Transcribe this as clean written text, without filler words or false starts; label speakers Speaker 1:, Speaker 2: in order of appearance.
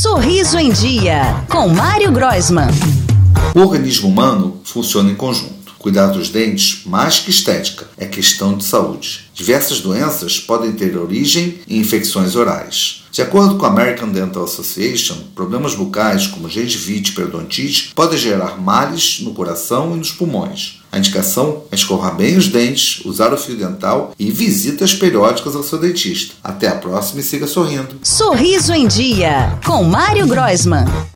Speaker 1: Sorriso em Dia, com Mário Groisman.
Speaker 2: O organismo humano funciona em conjunto. Cuidar dos dentes, mais que estética, é questão de saúde. Diversas doenças podem ter origem em infecções orais. De acordo com a American Dental Association, problemas bucais como gengivite e periodontite podem gerar males no coração e nos pulmões. A indicação é escovar bem os dentes, usar o fio dental e visitas periódicas ao seu dentista. Até a próxima e siga sorrindo.
Speaker 1: Sorriso em Dia, com Mário Groisman.